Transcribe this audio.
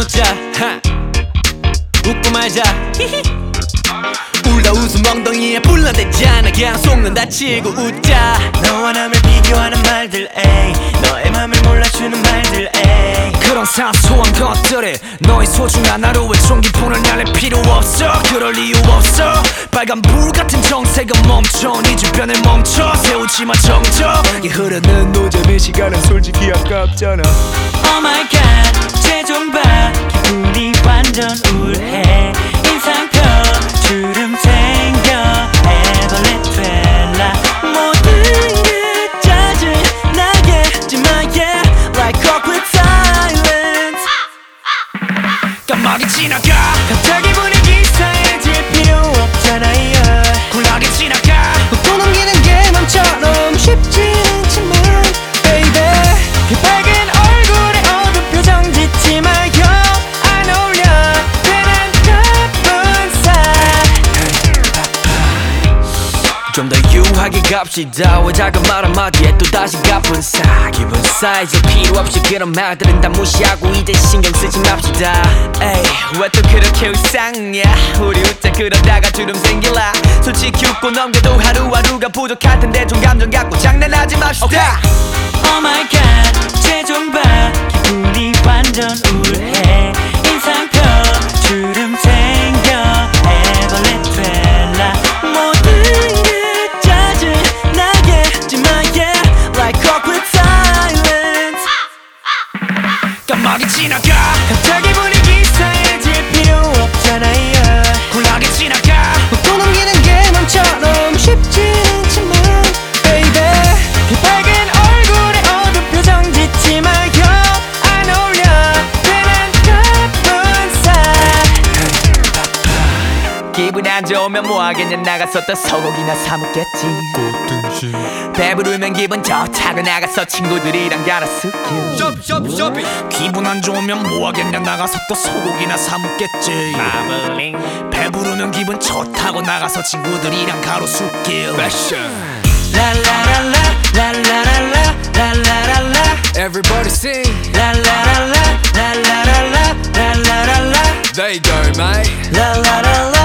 웃자 웃고 말자 울다 웃음 엉덩이에 불러대잖아. 그냥 속는 다치고 웃자. 너와 남을 비교하는 말들 에이 너의 맘을 몰라주는 말들 에이 그런 사소한 것들에 너의 소중한 하루에 총기폰을 날릴 필요 없어. 그럴 이유 없어. 빨간 불 같은 정색은 멈춰. 네 주변을 멈춰 세우지마 정적이 흐르는 노잼의 시간은 솔직히 아깝잖아. Oh my god 쟤 좀 봐 기분이 완전 우울해 인상표 주름 생겨 해벌레 될라 모든 게 짜증나게 하지마 yeah like awkward silence 깜빡이 지나가. 갑자기 분위기 싸해질 필요 없잖아요 쿨하게 지나가. 또 넘기는 게 맘처럼 쉽지 않지만 baby 그 밝은 얼굴에 어두운 표정 짓지 마요 안 어울려 괜한 나쁜 살 좀 더 유하게 갑시다. 왜 작은 말 한마디에 또다시 갚은 사. 기분 사이즈 필요 없이 그런 말들은 다 무시하고 이제 신경 쓰지 맙시다. 에이 왜 또 그렇게 울상이야. 우리 웃자 그러다가 주름 생길라. 솔직히 웃고 넘겨도 하루하루가 부족할 텐데 좀 감정 갖고 장난하지 맙시다. Oh my god 쟤 좀 봐 기분이 완전 우울해 인상표 주름 생겨 해벌레 될라 모든 게 짜증나게 하지마 yeah like awkward silence 깜빡이 지나가. 갑자기 분위기 싸해질 필요 없잖아요 쿨하게 지나가. 또 넘기는 게 맘처럼 쉽지 않지만 baby 그 밝은 얼굴에 어두운 표정 짓지 마요 안 어울려 괜한 나쁜 살 기분 안 좋으면 뭐하겠냐. 나가서 또 소고기나 사 먹겠지. 배부르면 기분 좋다고 나가서 친구들이랑 갈아쓰기. 기분 안 좋으면 뭐하겠냐. 나가서 또 소고기나 사 먹겠지. 배부르면 기분 좋다고 나가서 친구들이랑 가로수길. 라라라라 라라라라 라라라라 Everybody sing. 라라라라 라라라라 라라라라 There you go, mate. 라라라라